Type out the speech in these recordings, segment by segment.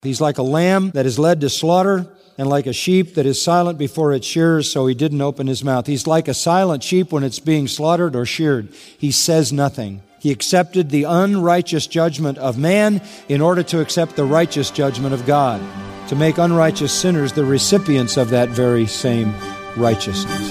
He's like a lamb that is led to slaughter, and like a sheep that is silent before its shearers, so he didn't open his mouth. He's like a silent sheep when it's being slaughtered or sheared. He says nothing. He accepted the unrighteous judgment of man in order to accept the righteous judgment of God, to make unrighteous sinners the recipients of that very same righteousness.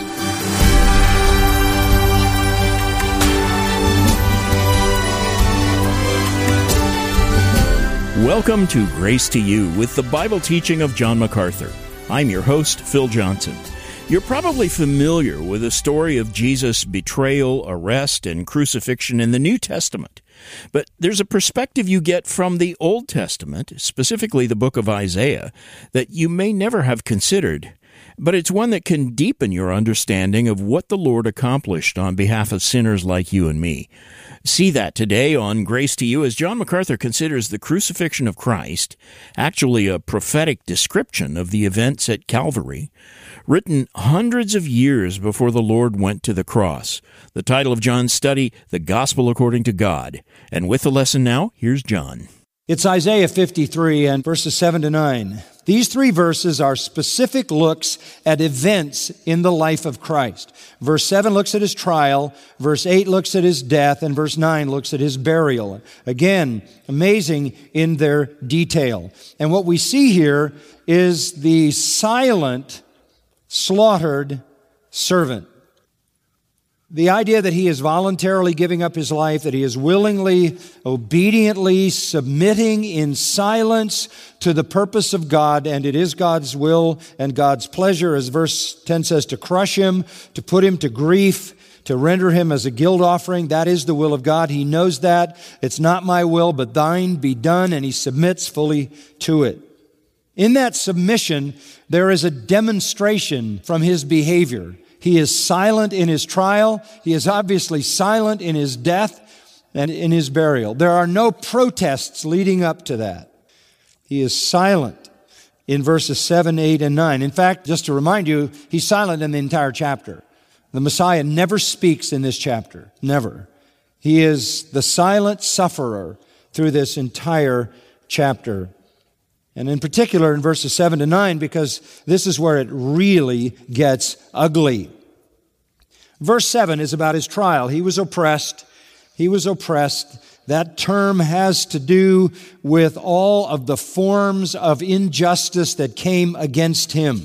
Welcome to Grace to You with the Bible teaching of John MacArthur. I'm your host, Phil Johnson. You're probably familiar with the story of Jesus' betrayal, arrest, and crucifixion in the New Testament. But there's a perspective you get from the Old Testament, specifically the book of Isaiah, that you may never have considered. But it's one that can deepen your understanding of what the Lord accomplished on behalf of sinners like you and me. See that today on Grace to You as John MacArthur considers the crucifixion of Christ, actually a prophetic description of the events at Calvary, written hundreds of years before the Lord went to the cross. The title of John's study, The Gospel According to God. And with the lesson now, here's John. It's Isaiah 53 and verses 7 to 9. These three verses are specific looks at events in the life of Christ. Verse 7 looks at his trial, verse 8 looks at his death, and verse 9 looks at his burial. Again, amazing in their detail. And what we see here is the silent, slaughtered servant. The idea that he is voluntarily giving up his life, that he is willingly, obediently submitting in silence to the purpose of God, and it is God's will and God's pleasure, as verse 10 says, to crush him, to put him to grief, to render him as a guilt offering. That is the will of God. He knows that. It's not my will, but thine be done, and he submits fully to it. In that submission, there is a demonstration from his behavior. He is silent in his trial. He is obviously silent in his death and in his burial. There are no protests leading up to that. He is silent in verses 7, 8, and 9. In fact, just to remind you, he's silent in the entire chapter. The Messiah never speaks in this chapter. Never. He is the silent sufferer through this entire chapter. And in particular in verses 7 to 9, because this is where it really gets ugly. Verse 7 is about his trial. He was oppressed. He was oppressed. That term has to do with all of the forms of injustice that came against him.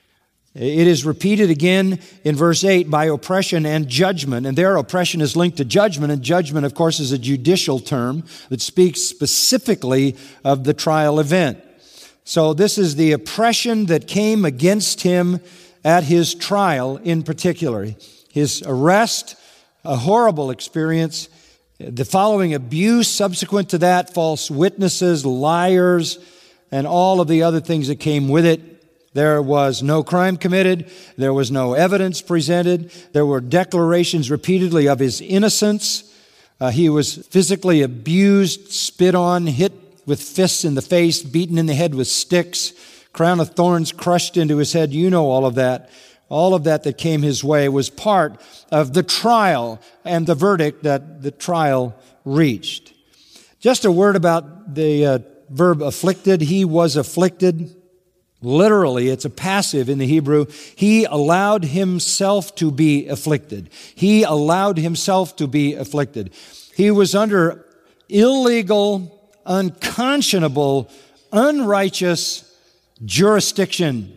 It is repeated again in verse 8 by oppression and judgment. And there oppression is linked to judgment. And judgment, of course, is a judicial term that speaks specifically of the trial event. So this is the oppression that came against him at his trial in particular. His arrest, a horrible experience. The following abuse subsequent to that, false witnesses, liars, and all of the other things that came with it. There was no crime committed. There was no evidence presented. There were declarations repeatedly of his innocence. He was physically abused, spit on, hit with fists in the face, beaten in the head with sticks, crown of thorns crushed into his head. You know all of that. All of that came his way was part of the trial and the verdict that the trial reached. Just a word about the verb afflicted. He was afflicted. Literally, it's a passive in the Hebrew. He allowed himself to be afflicted. He allowed himself to be afflicted. He was under illegal, unconscionable, unrighteous jurisdiction.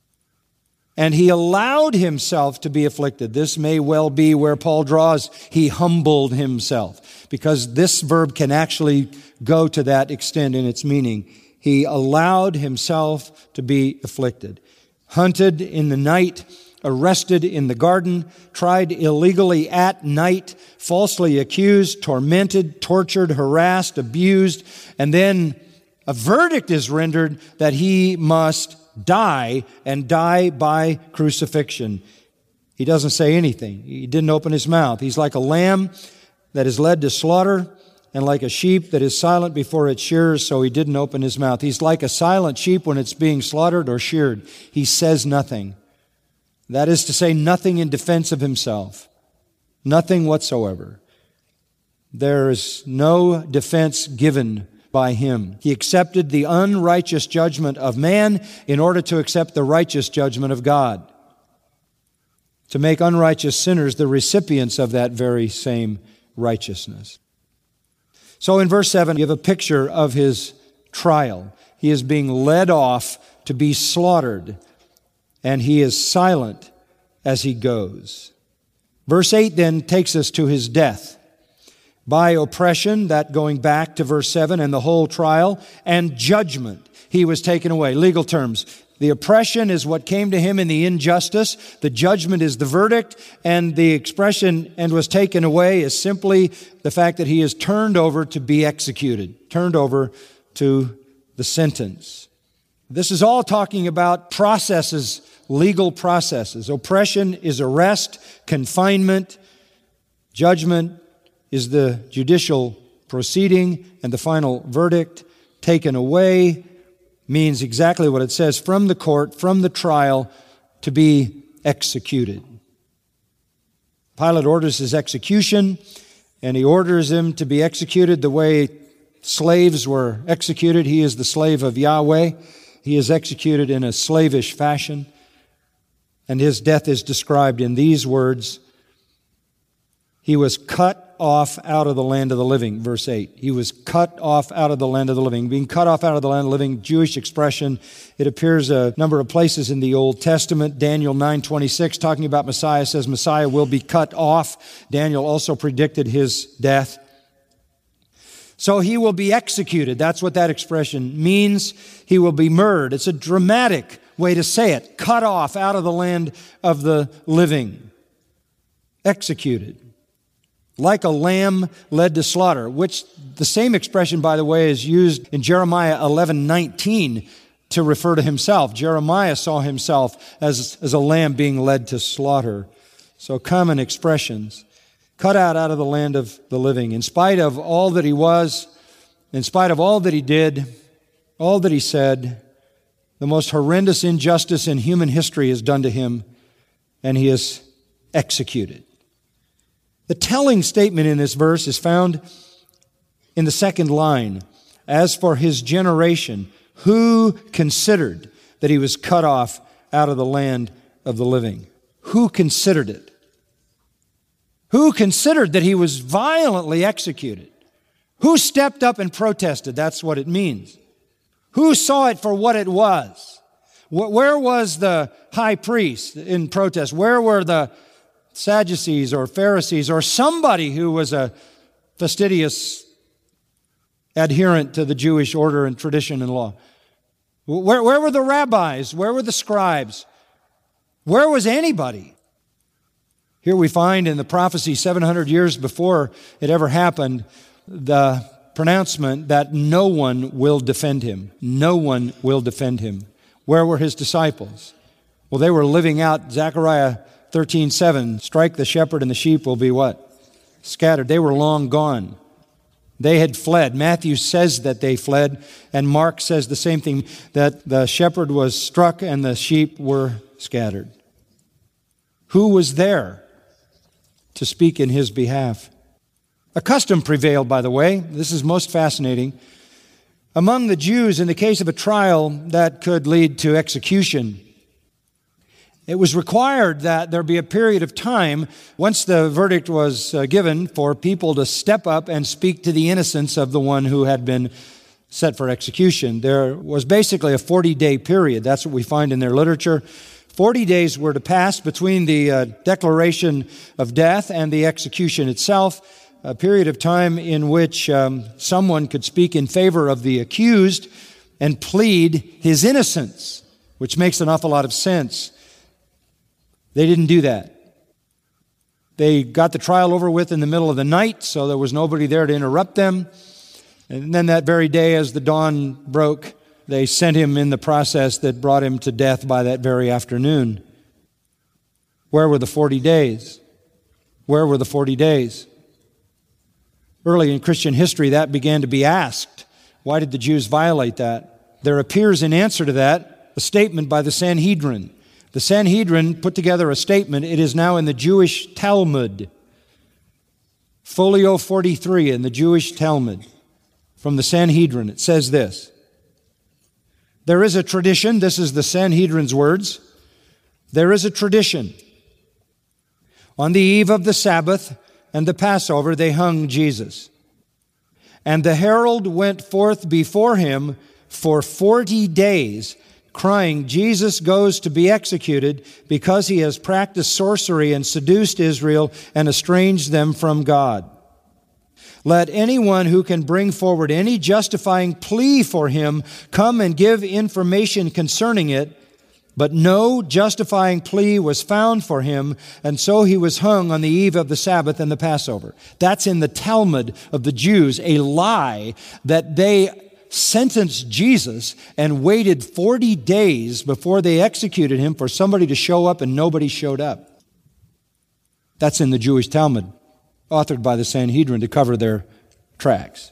And he allowed himself to be afflicted. This may well be where Paul draws, he humbled himself, because this verb can actually go to that extent in its meaning. He allowed himself to be afflicted. Hunted in the night, arrested in the garden, tried illegally at night, falsely accused, tormented, tortured, harassed, abused, and then a verdict is rendered that he must die, and die by crucifixion. He doesn't say anything. He didn't open his mouth. He's like a lamb that is led to slaughter, and like a sheep that is silent before its shearers, so he didn't open his mouth. He's like a silent sheep when it's being slaughtered or sheared. He says nothing. That is to say, nothing in defense of himself. Nothing whatsoever. There is no defense given by him. He accepted the unrighteous judgment of man in order to accept the righteous judgment of God, to make unrighteous sinners the recipients of that very same righteousness. So in verse 7, you have a picture of his trial. He is being led off to be slaughtered, and he is silent as he goes. Verse 8 then takes us to his death. By oppression, that going back to verse 7, and the whole trial, and judgment, he was taken away. Legal terms. The oppression is what came to him in the injustice. The judgment is the verdict. And the expression, and was taken away, is simply the fact that he is turned over to be executed, turned over to the sentence. This is all talking about processes, legal processes. Oppression is arrest, confinement. Judgment is the judicial proceeding, and the final verdict. Taken away means exactly what it says, from the court, from the trial, to be executed. Pilate orders his execution, and he orders him to be executed the way slaves were executed. He is the slave of Yahweh. He is executed in a slavish fashion, and his death is described in these words: he was cut off out of the land of the living, verse 8. He was cut off out of the land of the living. Being cut off out of the land of the living, Jewish expression. It appears a number of places in the Old Testament. Daniel 9:26, talking about Messiah, says Messiah will be cut off. Daniel also predicted his death. So he will be executed. That's what that expression means. He will be murdered. It's a dramatic way to say it. Cut off out of the land of the living. Executed. Like a lamb led to slaughter, which the same expression, by the way, is used in Jeremiah 11:19 to refer to himself. Jeremiah saw himself as a lamb being led to slaughter. So common expressions. Cut out of the land of the living. In spite of all that he was, in spite of all that he did, all that he said, the most horrendous injustice in human history is done to him, and he is executed. The telling statement in this verse is found in the second line. As for his generation, who considered that he was cut off out of the land of the living? Who considered it? Who considered that he was violently executed? Who stepped up and protested? That's what it means. Who saw it for what it was? Where was the high priest in protest? Where were the Sadducees or Pharisees or somebody who was a fastidious adherent to the Jewish order and tradition and law? Where were the rabbis? Where were the scribes? Where was anybody? Here we find in the prophecy 700 years before it ever happened, the pronouncement that no one will defend him. No one will defend him. Where were his disciples? Well, they were living out Zechariah 13:7, strike the shepherd and the sheep will be what? Scattered. They were long gone. They had fled. Matthew says that they fled, and Mark says the same thing, that the shepherd was struck and the sheep were scattered. Who was there to speak in his behalf? A custom prevailed, by the way. This is most fascinating. Among the Jews, in the case of a trial that could lead to execution, it was required that there be a period of time, once the verdict was given, for people to step up and speak to the innocence of the one who had been set for execution. There was basically a 40-day period. That's what we find in their literature. 40 days were to pass between the declaration of death and the execution itself, a period of time in which someone could speak in favor of the accused and plead his innocence, which makes an awful lot of sense. They didn't do that. They got the trial over with in the middle of the night, so there was nobody there to interrupt them. And then that very day, as the dawn broke, they sent him in the process that brought him to death by that very afternoon. Where were the 40 days? Where were the 40 days? Early in Christian history, that began to be asked. Why did the Jews violate that? There appears in answer to that a statement by the Sanhedrin. The Sanhedrin put together a statement. It is now in the Jewish Talmud. Folio 43 in the Jewish Talmud. from the Sanhedrin. It says this: there is a tradition, this is the Sanhedrin's words, there is a tradition. On the eve of the Sabbath and the Passover, they hung Jesus. And the herald went forth before him for 40 days, crying, Jesus goes to be executed because he has practiced sorcery and seduced Israel and estranged them from God. Let anyone who can bring forward any justifying plea for him come and give information concerning it. But no justifying plea was found for him, and so he was hung on the eve of the Sabbath and the Passover. That's in the Talmud of the Jews, a lie that they sentenced Jesus and waited 40 days before they executed him for somebody to show up, and nobody showed up. That's in the Jewish Talmud, authored by the Sanhedrin to cover their tracks.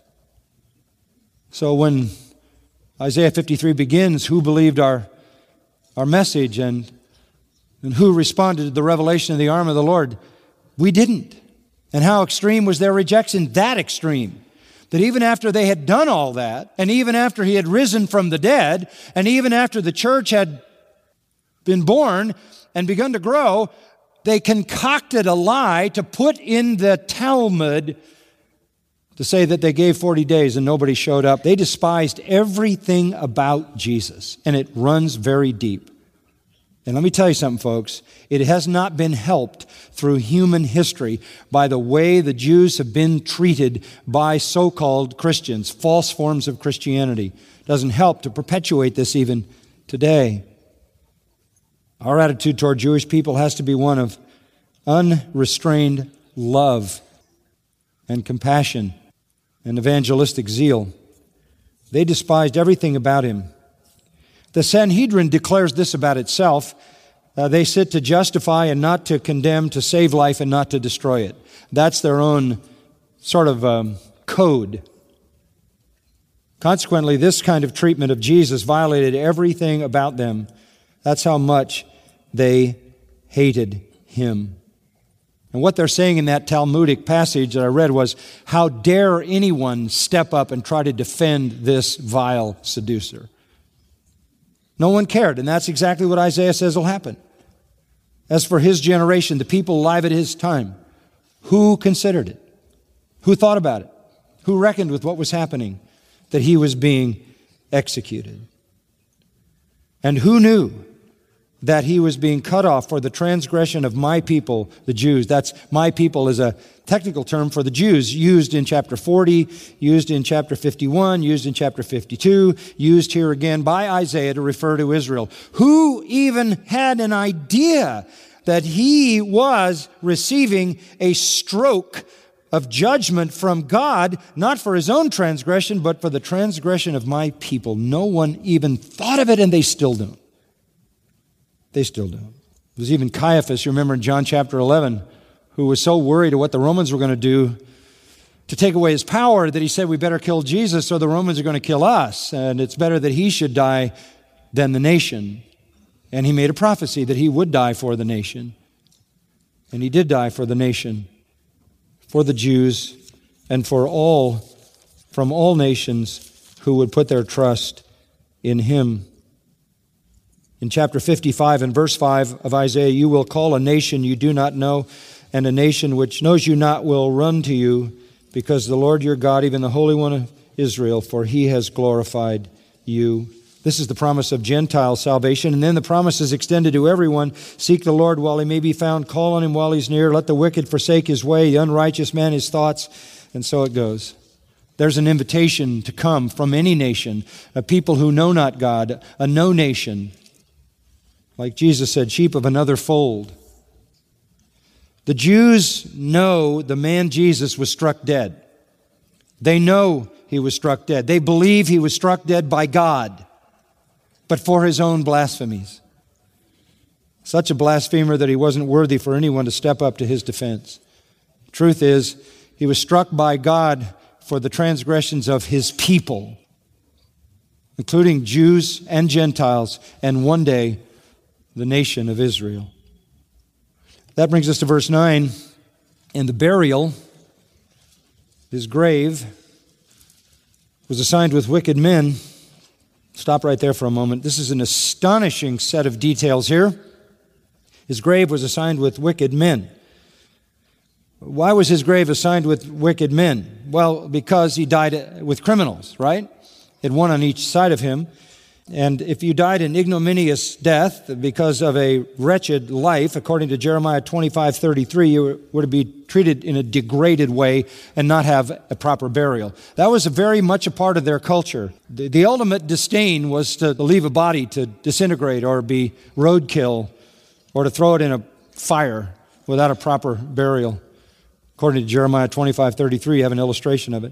So when Isaiah 53 begins, who believed our message and who responded to the revelation of the arm of the Lord? We didn't. And how extreme was their rejection? That extreme. That even after they had done all that, and even after he had risen from the dead, and even after the church had been born and begun to grow, they concocted a lie to put in the Talmud to say that they gave 40 days and nobody showed up. They despised everything about Jesus, and it runs very deep. And let me tell you something, folks. It has not been helped through human history by the way the Jews have been treated by so-called Christians, false forms of Christianity. It doesn't help to perpetuate this even today. Our attitude toward Jewish people has to be one of unrestrained love and compassion and evangelistic zeal. They despised everything about him. The Sanhedrin declares this about itself. They sit to justify and not to condemn, to save life and not to destroy it. That's their own sort of code. Consequently, this kind of treatment of Jesus violated everything about them. That's how much they hated him. And what they're saying in that Talmudic passage that I read was, how dare anyone step up and try to defend this vile seducer? No one cared, and that's exactly what Isaiah says will happen. As for his generation, the people alive at his time, who considered it? Who thought about it? Who reckoned with what was happening? That he was being executed. And who knew that he was being cut off for the transgression of my people, the Jews? That's my people is a technical term for the Jews, used in chapter 40, used in chapter 51, used in chapter 52, used here again by Isaiah to refer to Israel. Who even had an idea that he was receiving a stroke of judgment from God, not for his own transgression, but for the transgression of my people? No one even thought of it, and they still don't. They still don't. It was even Caiaphas, you remember in John chapter 11, who was so worried of what the Romans were going to do to take away his power that he said, we better kill Jesus or the Romans are going to kill us, and it's better that he should die than the nation. And he made a prophecy that he would die for the nation. And he did die for the nation, for the Jews, and for all, from all nations who would put their trust in him. In chapter 55 and verse 5 of Isaiah, you will call a nation you do not know, and a nation which knows you not will run to you, because the Lord your God, even the Holy One of Israel, for he has glorified you. This is the promise of Gentile salvation. And then the promise is extended to everyone. Seek the Lord while he may be found. Call on him while he's near. Let the wicked forsake his way, the unrighteous man his thoughts. And so it goes. There's an invitation to come from any nation, a people who know not God, a no nation. Like Jesus said, sheep of another fold. The Jews know the man Jesus was struck dead. They know he was struck dead. They believe he was struck dead by God, but for his own blasphemies. Such a blasphemer that he wasn't worthy for anyone to step up to his defense. The truth is, he was struck by God for the transgressions of his people, including Jews and Gentiles, and one day, the nation of Israel. That brings us to verse 9. And the burial, his grave, was assigned with wicked men. Stop right there for a moment. This is an astonishing set of details here. His grave was assigned with wicked men. Why was his grave assigned with wicked men? Well, because he died with criminals, right? It one on each side of him. And if you died an ignominious death because of a wretched life, according to Jeremiah 25:33, you were to be treated in a degraded way and not have a proper burial. That was very much a part of their culture. The ultimate disdain was to leave a body to disintegrate or be roadkill or to throw it in a fire without a proper burial. According to Jeremiah 25:33, you have an illustration of it.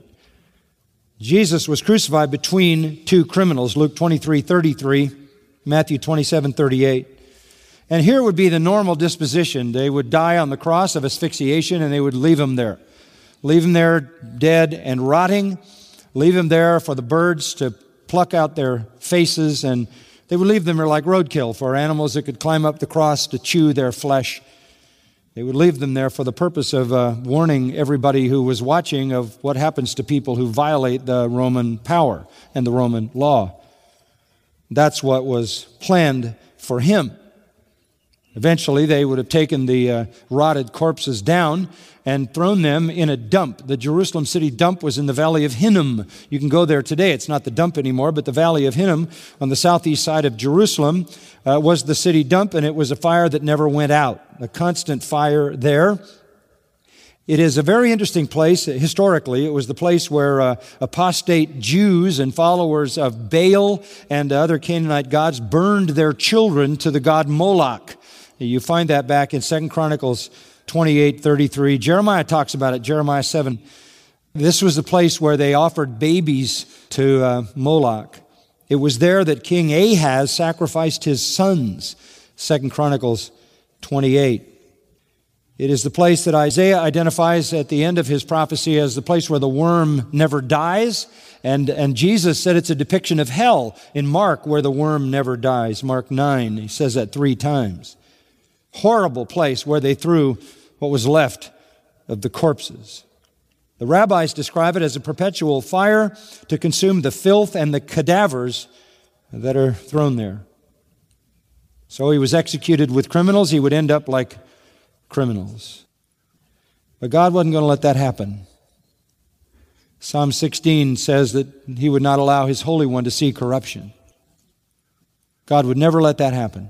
Jesus was crucified between two criminals, Luke 23:33, Matthew 27:38. And here would be the normal disposition. They would die on the cross of asphyxiation and they would leave him there. Leave him there dead and rotting. Leave him there for the birds to pluck out their faces, and they would leave them there like roadkill for animals that could climb up the cross to chew their flesh. They would leave them there for the purpose of warning everybody who was watching of what happens to people who violate the Roman power and the Roman law. That's what was planned for him. Eventually, they would have taken the rotted corpses down and thrown them in a dump. The Jerusalem city dump was in the Valley of Hinnom. You can go there today. It's not the dump anymore, but the Valley of Hinnom on the southeast side of Jerusalem was the city dump, and it was a fire that never went out, a constant fire there. It is a very interesting place. Historically, it was the place where apostate Jews and followers of Baal and other Canaanite gods burned their children to the god Moloch. You find that back in 2 Chronicles 28:33. Jeremiah talks about it, Jeremiah 7. This was the place where they offered babies to Moloch. It was there that King Ahaz sacrificed his sons, 2 Chronicles 28. It is the place that Isaiah identifies at the end of his prophecy as the place where the worm never dies. And Jesus said it's a depiction of hell in Mark, where the worm never dies. Mark 9, he says that 3 times. Horrible place where they threw what was left of the corpses. The rabbis describe it as a perpetual fire to consume the filth and the cadavers that are thrown there. So he was executed with criminals. He would end up like criminals. But God wasn't going to let that happen. Psalm 16 says that he would not allow his Holy One to see corruption. God would never let that happen.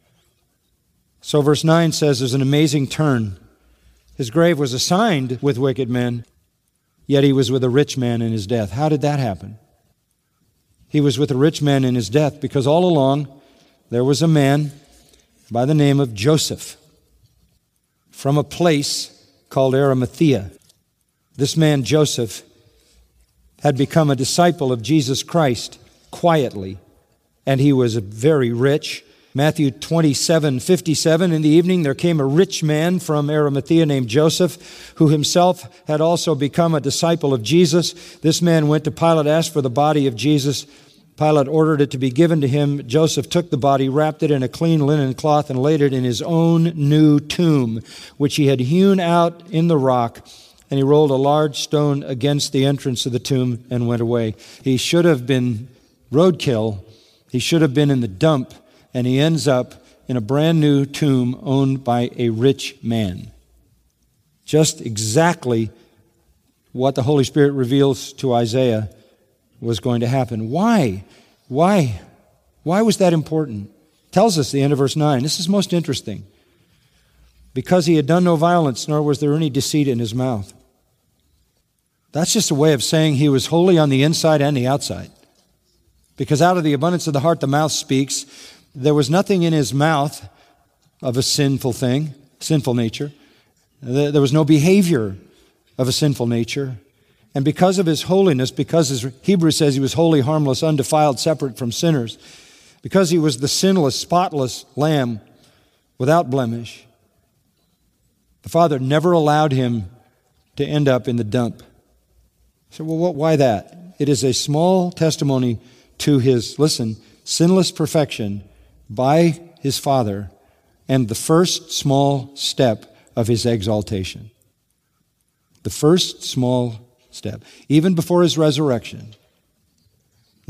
So verse 9 says there's an amazing turn. His grave was assigned with wicked men, yet he was with a rich man in his death. How did that happen? He was with a rich man in his death because all along there was a man by the name of Joseph from a place called Arimathea. This man Joseph had become a disciple of Jesus Christ quietly, and he was very rich. Matthew 27:57, in the evening there came a rich man from Arimathea named Joseph, who himself had also become a disciple of Jesus. This man went to Pilate, asked for the body of Jesus. Pilate ordered it to be given to him. Joseph took the body, wrapped it in a clean linen cloth, and laid it in his own new tomb, which he had hewn out in the rock. And he rolled a large stone against the entrance of the tomb and went away. He should have been roadkill. He should have been in the dump. And he ends up in a brand new tomb owned by a rich man. Just exactly what the Holy Spirit reveals to Isaiah was going to happen. Why? Why was that important? Tells us the end of verse 9. This is most interesting. Because he had done no violence, nor was there any deceit in his mouth. That's just a way of saying he was holy on the inside and the outside. Because out of the abundance of the heart, the mouth speaks. There was nothing in his mouth of a sinful thing, sinful nature. There was no behavior of a sinful nature. And because of his holiness, because as Hebrews says he was holy, harmless, undefiled, separate from sinners, because he was the sinless, spotless lamb without blemish, the Father never allowed him to end up in the dump. So, well, why that? It is a small testimony to his, sinless perfection by his Father, and the first small step of his exaltation. The first small step. Even before his resurrection,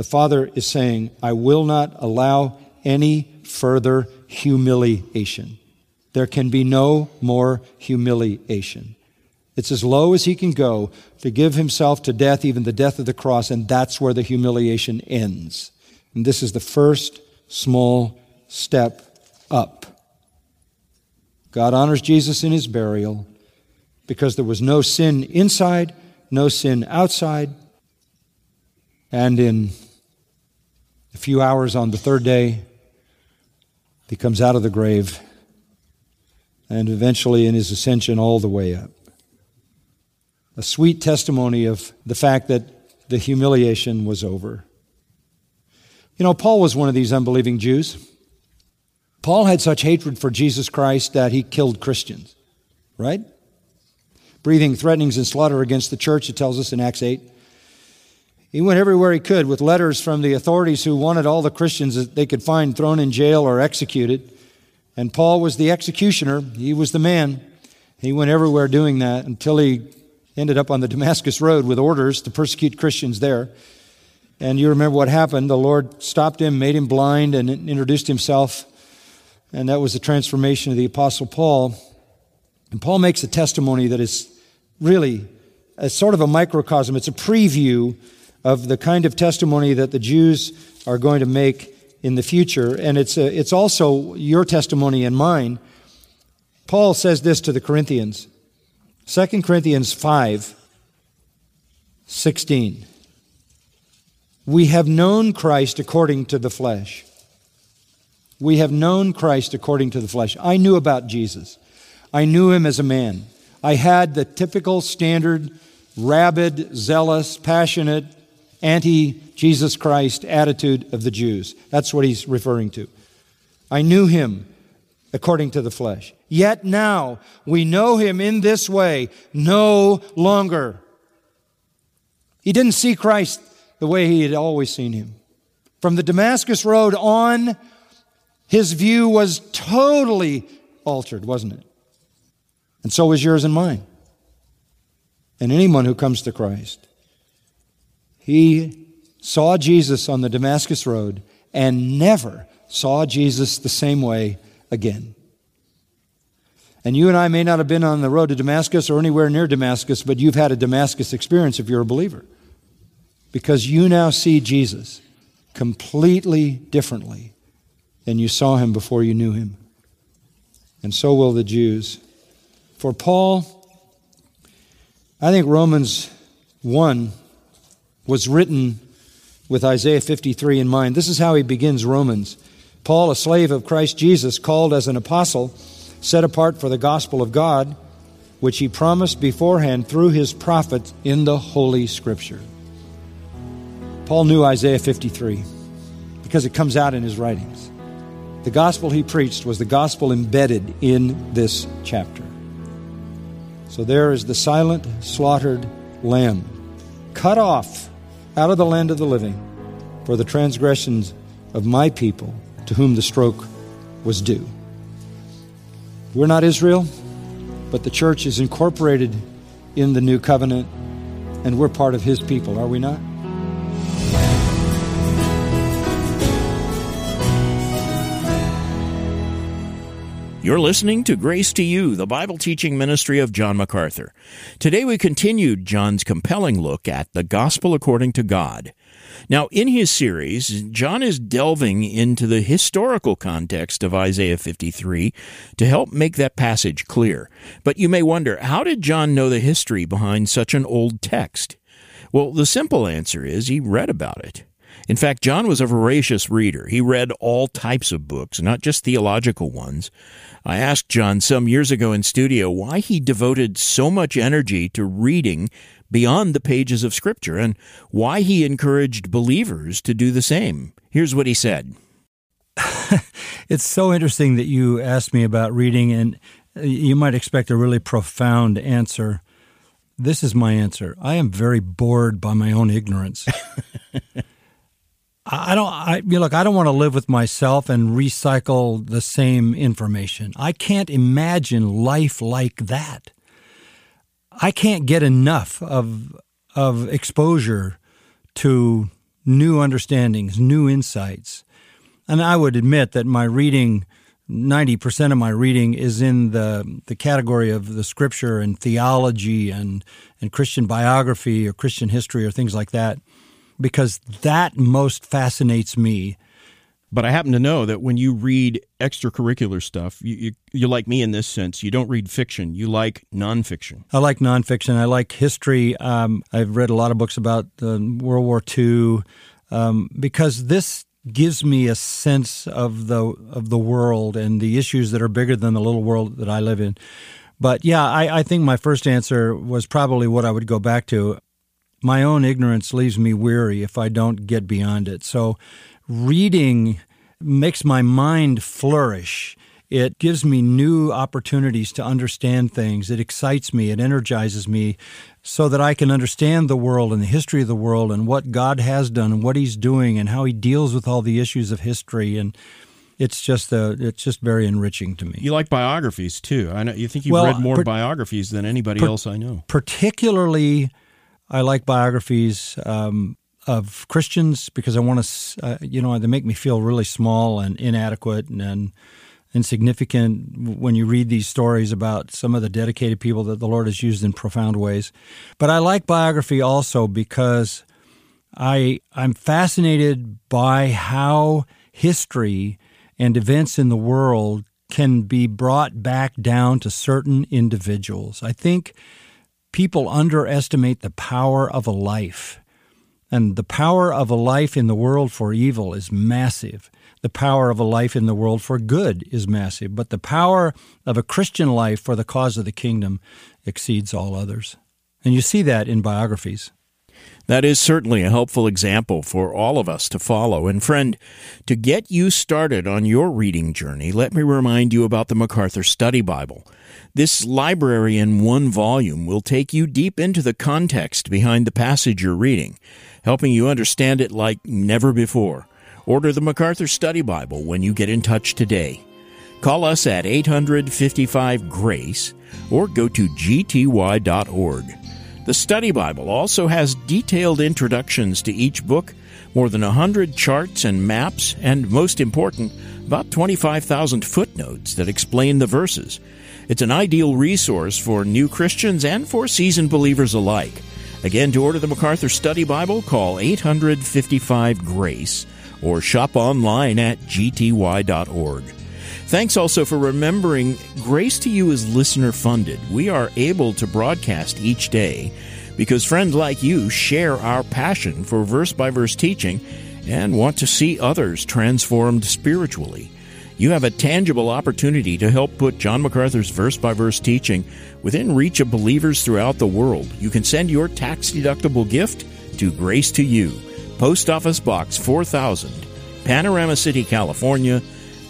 The Father is saying, I will not allow any further humiliation. There can be no more humiliation. It's as low as he can go to give himself to death, even the death of the cross, and that's where the humiliation ends. And this is the first small step up. God honors Jesus in his burial because there was no sin inside, no sin outside. And in a few hours on the third day, he comes out of the grave, and eventually in his ascension all the way up. A sweet testimony of the fact that the humiliation was over. You know, Paul was one of these unbelieving Jews. Paul had such hatred for Jesus Christ that he killed Christians, right? Breathing threatenings and slaughter against the church, it tells us in Acts 8. He went everywhere he could with letters from the authorities who wanted all the Christians that they could find thrown in jail or executed. And Paul was the executioner. He was the man. He went everywhere doing that until he ended up on the Damascus Road with orders to persecute Christians there. And you remember what happened. The Lord stopped him, made him blind, and introduced himself. And that was the transformation of the Apostle Paul. And Paul makes a testimony that is really a sort of a microcosm. It's a preview of the kind of testimony that the Jews are going to make in the future. And it's also your testimony and mine. Paul says this to the Corinthians. 2 Corinthians 5:16. We have known Christ according to the flesh. We have known Christ according to the flesh. I knew about Jesus. I knew him as a man. I had the typical standard, rabid, zealous, passionate, anti-Jesus Christ attitude of the Jews. That's what he's referring to. I knew him according to the flesh. Yet now we know him in this way no longer. He didn't see Christ the way he had always seen him. From the Damascus Road on, his view was totally altered, wasn't it? And so was yours and mine. And anyone who comes to Christ. He saw Jesus on the Damascus Road and never saw Jesus the same way again. And you and I may not have been on the road to Damascus or anywhere near Damascus, but you've had a Damascus experience if you're a believer. Because you now see Jesus completely differently than you saw him before you knew him. And so will the Jews. For Paul, I think Romans 1 was written with Isaiah 53 in mind. This is how he begins Romans. Paul, a slave of Christ Jesus, called as an apostle, set apart for the gospel of God, which he promised beforehand through his prophets in the Holy Scripture. Paul knew Isaiah 53 because it comes out in his writings. The gospel he preached was the gospel embedded in this chapter. So there is the silent, slaughtered lamb, cut off out of the land of the living for the transgressions of my people, to whom the stroke was due. We're not Israel, but the church is incorporated in the new covenant, and we're part of his people, are we not? You're listening to Grace to You, the Bible teaching ministry of John MacArthur. Today we continued John's compelling look at the gospel according to God. Now, in his series, John is delving into the historical context of Isaiah 53 to help make that passage clear. But you may wonder, how did John know the history behind such an old text? Well, the simple answer is he read about it. In fact, John was a voracious reader. He read all types of books, not just theological ones. I asked John some years ago in studio why he devoted so much energy to reading beyond the pages of Scripture and why he encouraged believers to do the same. Here's what he said. It's so interesting that you asked me about reading, and you might expect a really profound answer. This is my answer. I am very bored by my own ignorance. I don't want to live with myself and recycle the same information. I can't imagine life like that. I can't get enough of exposure to new understandings, new insights. And I would admit that my reading, 90% of my reading is in the category of the Scripture and theology and Christian biography or Christian history or things like that, because that most fascinates me. But I happen to know that when you read extracurricular stuff, you're like me in this sense. You don't read fiction. You like nonfiction. I like nonfiction. I like history. I've read a lot of books about World War II because this gives me a sense of the world and the issues that are bigger than the little world that I live in. But yeah, I think my first answer was probably what I would go back to. My own ignorance leaves me weary if I don't get beyond it. So reading makes my mind flourish. It gives me new opportunities to understand things. It excites me. It energizes me so that I can understand the world and the history of the world and what God has done and what He's doing and how He deals with all the issues of history. And it's just very enriching to me. You like biographies too. I know you think you've read more biographies than anybody else I know. Particularly, I like biographies of Christians because I want to, they make me feel really small and inadequate and insignificant when you read these stories about some of the dedicated people that the Lord has used in profound ways. But I like biography also because I'm fascinated by how history and events in the world can be brought back down to certain individuals. I think people underestimate the power of a life. And the power of a life in the world for evil is massive. The power of a life in the world for good is massive. But the power of a Christian life for the cause of the kingdom exceeds all others. And you see that in biographies. That is certainly a helpful example for all of us to follow. And friend, to get you started on your reading journey, let me remind you about the MacArthur Study Bible. This library in one volume will take you deep into the context behind the passage you're reading, helping you understand it like never before. Order the MacArthur Study Bible when you get in touch today. Call us at 855-GRACE or go to gty.org. The Study Bible also has detailed introductions to each book, more than 100 charts and maps, and most important, about 25,000 footnotes that explain the verses. It's an ideal resource for new Christians and for seasoned believers alike. Again, to order the MacArthur Study Bible, call 855-GRACE or shop online at gty.org. Thanks also for remembering Grace to You is listener-funded. We are able to broadcast each day because friends like you share our passion for verse-by-verse teaching and want to see others transformed spiritually. You have a tangible opportunity to help put John MacArthur's verse-by-verse teaching within reach of believers throughout the world. You can send your tax-deductible gift to Grace to You, Post Office Box 4000, Panorama City, California,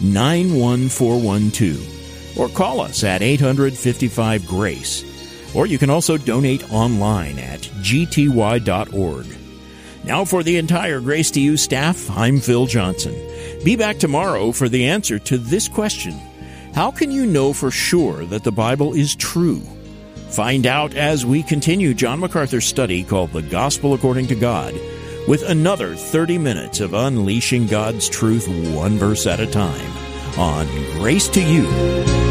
91412, or call us at 855-GRACE. Or you can also donate online at gty.org. Now for the entire Grace to You staff, I'm Phil Johnson. Be back tomorrow for the answer to this question: how can you know for sure that the Bible is true? Find out as we continue John MacArthur's study called The Gospel According to God, with another 30 minutes of unleashing God's truth one verse at a time on Grace to You.